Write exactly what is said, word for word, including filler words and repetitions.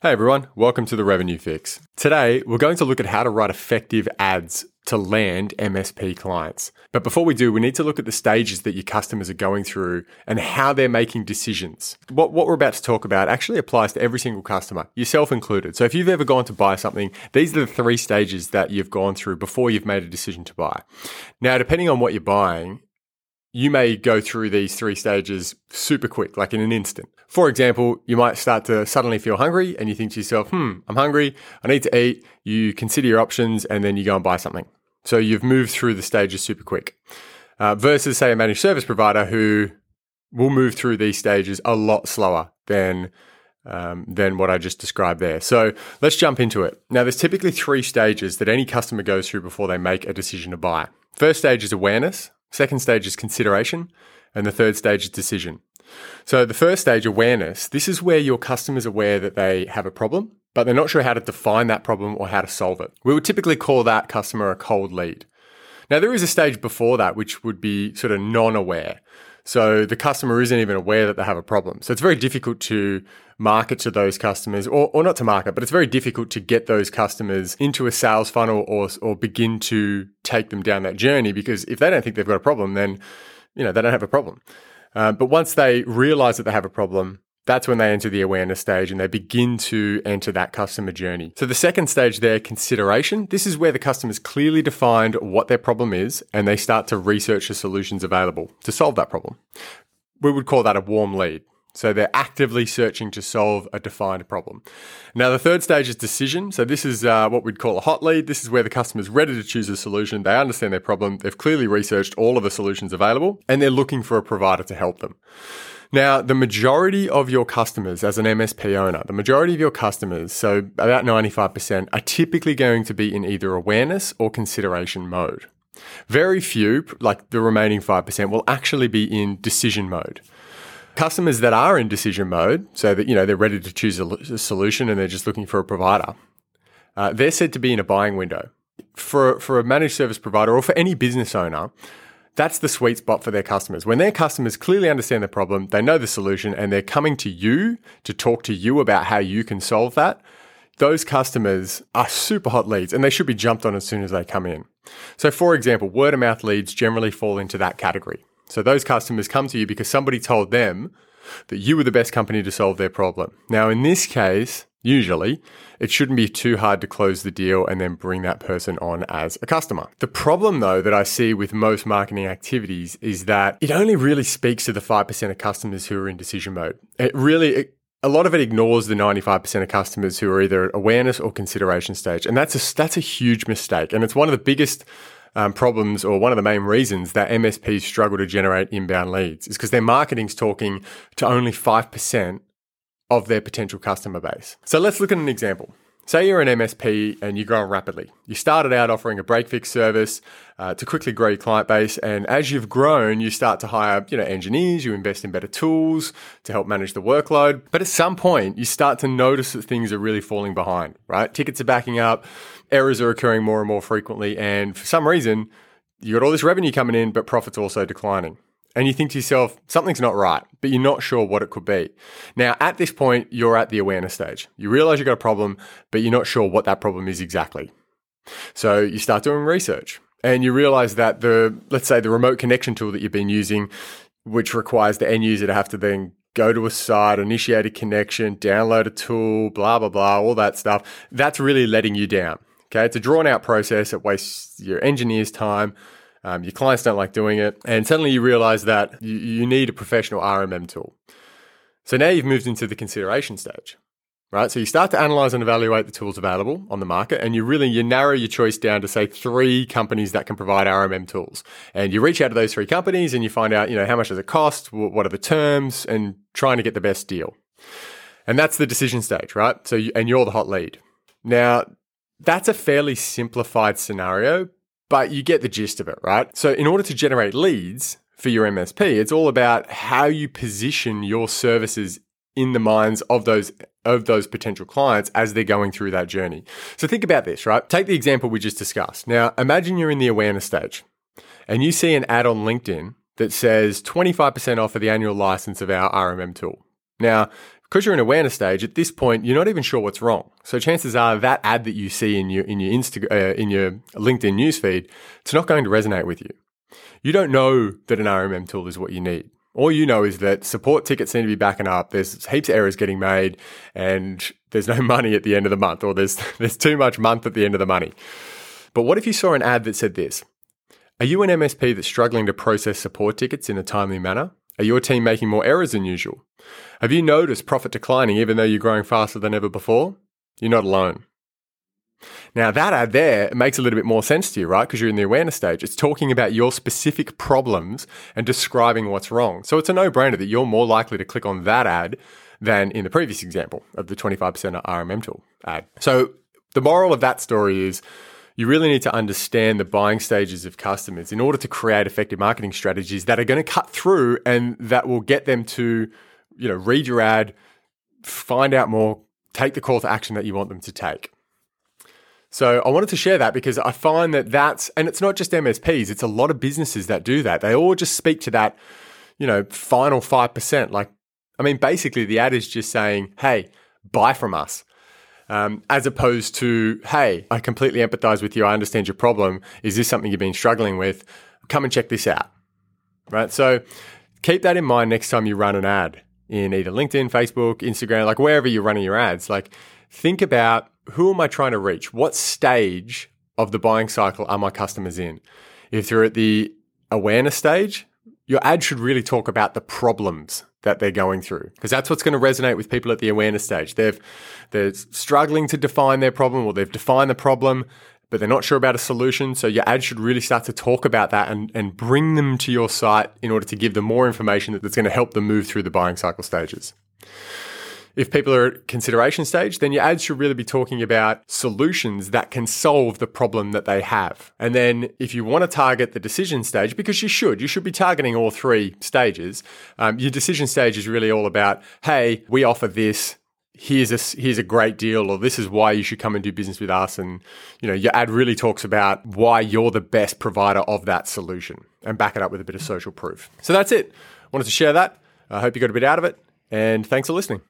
Hey everyone, welcome to the Revenue Fix. Today, we're going to look at how to write effective ads to land M S P clients. But before we do, we need to look at the stages that your customers are going through and how they're making decisions. What, what we're about to talk about actually applies to every single customer, yourself included. So if you've ever gone to buy something, these are the three stages that you've gone through before you've made a decision to buy. Now, depending on what you're buying, you may go through these three stages super quick, like in an instant. For example, you might start to suddenly feel hungry and you think to yourself, hmm, I'm hungry, I need to eat. You consider your options and then you go and buy something. So you've moved through the stages super quick. Uh, versus, say, a managed service provider who will move through these stages a lot slower than, um, than what I just described there. So let's jump into it. Now, there's typically three stages that any customer goes through before they make a decision to buy. First stage is awareness. Second stage is consideration, and the third stage is decision. So the first stage, awareness, this is where your customer's aware that they have a problem, but they're not sure how to define that problem or how to solve it. We would typically call that customer a cold lead. Now, there is a stage before that, which would be sort of non-aware. So the customer isn't even aware that they have a problem. So it's very difficult to market to those customers, or, or not to market, but it's very difficult to get those customers into a sales funnel or, or begin to take them down that journey, because if they don't think they've got a problem, then, you know, they don't have a problem. Uh, but once they realize that they have a problem, that's when they enter the awareness stage and they begin to enter that customer journey. So the second stage there, consideration, this is where the customer's clearly defined what their problem is and they start to research the solutions available to solve that problem. We would call that a warm lead. So they're actively searching to solve a defined problem. Now, the third stage is decision. So this is uh, what we'd call a hot lead. This is where the customer's ready to choose a solution. They understand their problem. They've clearly researched all of the solutions available and they're looking for a provider to help them. Now, the majority of your customers as an M S P owner, the majority of your customers, so about ninety-five percent, are typically going to be in either awareness or consideration mode. Very few, like the remaining five percent, will actually be in decision mode. Customers that are in decision mode, so that, you know, they're ready to choose a, a solution and they're just looking for a provider, uh, they're said to be in a buying window. For, for a managed service provider or for any business owner, that's the sweet spot for their customers. When their customers clearly understand the problem, they know the solution, and they're coming to you to talk to you about how you can solve that, those customers are super hot leads and they should be jumped on as soon as they come in. So for example, word of mouth leads generally fall into that category. So those customers come to you because somebody told them that you were the best company to solve their problem. Now, in this case, usually, it shouldn't be too hard to close the deal and then bring that person on as a customer. The problem, though, that I see with most marketing activities is that it only really speaks to the five percent of customers who are in decision mode. It really, it, a lot of it ignores the ninety-five percent of customers who are either at awareness or consideration stage. And that's a, that's a huge mistake. And it's one of the biggest um, problems, or one of the main reasons that M S Ps struggle to generate inbound leads, is because their marketing's talking to only five percent of their potential customer base. So let's look at an example. Say you're an M S P and you're growing rapidly. You started out offering a break fix service uh, to quickly grow your client base, and as you've grown, you start to hire, you know, engineers. You invest in better tools to help manage the workload. But at some point, you start to notice that things are really falling behind. Right? Tickets are backing up, errors are occurring more and more frequently, and for some reason, you got all this revenue coming in, but profits also declining. And you think to yourself, something's not right, but you're not sure what it could be. Now, at this point, you're at the awareness stage. You realize you've got a problem, but you're not sure what that problem is exactly. So you start doing research and you realize that the, let's say the remote connection tool that you've been using, which requires the end user to have to then go to a site, initiate a connection, download a tool, blah, blah, blah, all that stuff, that's really letting you down. Okay. It's a drawn out process. It wastes your engineer's time. Um, your clients don't like doing it. And suddenly you realize that you, you need a professional R M M tool. So now you've moved into the consideration stage, right? So you start to analyze and evaluate the tools available on the market, and you really, you narrow your choice down to, say, three companies that can provide R M M tools. And you reach out to those three companies and you find out, you know, how much does it cost? What are the terms? And trying to get the best deal. And that's the decision stage, right? So, you, and you're the hot lead. Now, that's a fairly simplified scenario, but you get the gist of it, right? So in order to generate leads for your M S P, it's all about how you position your services in the minds of those of those potential clients as they're going through that journey. So think about this, right? Take the example we just discussed. Now, imagine you're in the awareness stage and you see an ad on LinkedIn that says twenty-five percent off of the annual license of our R M M tool. Now, Because you're in awareness stage, at this point, you're not even sure what's wrong. So chances are that ad that you see in your in your Insta, uh, in your LinkedIn newsfeed, it's not going to resonate with you. You don't know that an R M M tool is what you need. All you know is that support tickets seem to be backing up. There's heaps of errors getting made, and there's no money at the end of the month, or there's there's too much month at the end of the money. But what if you saw an ad that said this? Are you an M S P that's struggling to process support tickets in a timely manner? Are your team making more errors than usual? Have you noticed profit declining even though you're growing faster than ever before? You're not alone. Now that ad there makes a little bit more sense to you, right? Because you're in the awareness stage. It's talking about your specific problems and describing what's wrong. So it's a no-brainer that you're more likely to click on that ad than in the previous example of the twenty-five percent R M M tool ad. So the moral of that story is you really need to understand the buying stages of customers in order to create effective marketing strategies that are going to cut through and that will get them to, you know, read your ad, find out more, take the call to action that you want them to take. So I wanted to share that because I find that that's, and it's not just M S Ps, it's a lot of businesses that do that. They all just speak to that, you know, final five percent. Like, I mean, basically the ad is just saying, hey, buy from us. Um, as opposed to, hey, I completely empathize with you. I understand your problem. Is this something you've been struggling with? Come and check this out, right? So keep that in mind next time you run an ad in either LinkedIn, Facebook, Instagram, like wherever you're running your ads. Like think about, who am I trying to reach? What stage of the buying cycle are my customers in? If they're at the awareness stage, your ad should really talk about the problems that they're going through, because that's what's going to resonate with people at the awareness stage. They've, they're struggling to define their problem, or they've defined the problem, but they're not sure about a solution. So your ad should really start to talk about that and, and bring them to your site in order to give them more information that's going to help them move through the buying cycle stages. If people are at consideration stage, then your ads should really be talking about solutions that can solve the problem that they have. And then if you want to target the decision stage, because you should, you should be targeting all three stages. Um, your decision stage is really all about, hey, we offer this. Here's a, here's a great deal, or this is why you should come and do business with us. And, you know, your ad really talks about why you're the best provider of that solution and back it up with a bit of social proof. So that's it. Wanted to share that. I hope you got a bit out of it, and thanks for listening.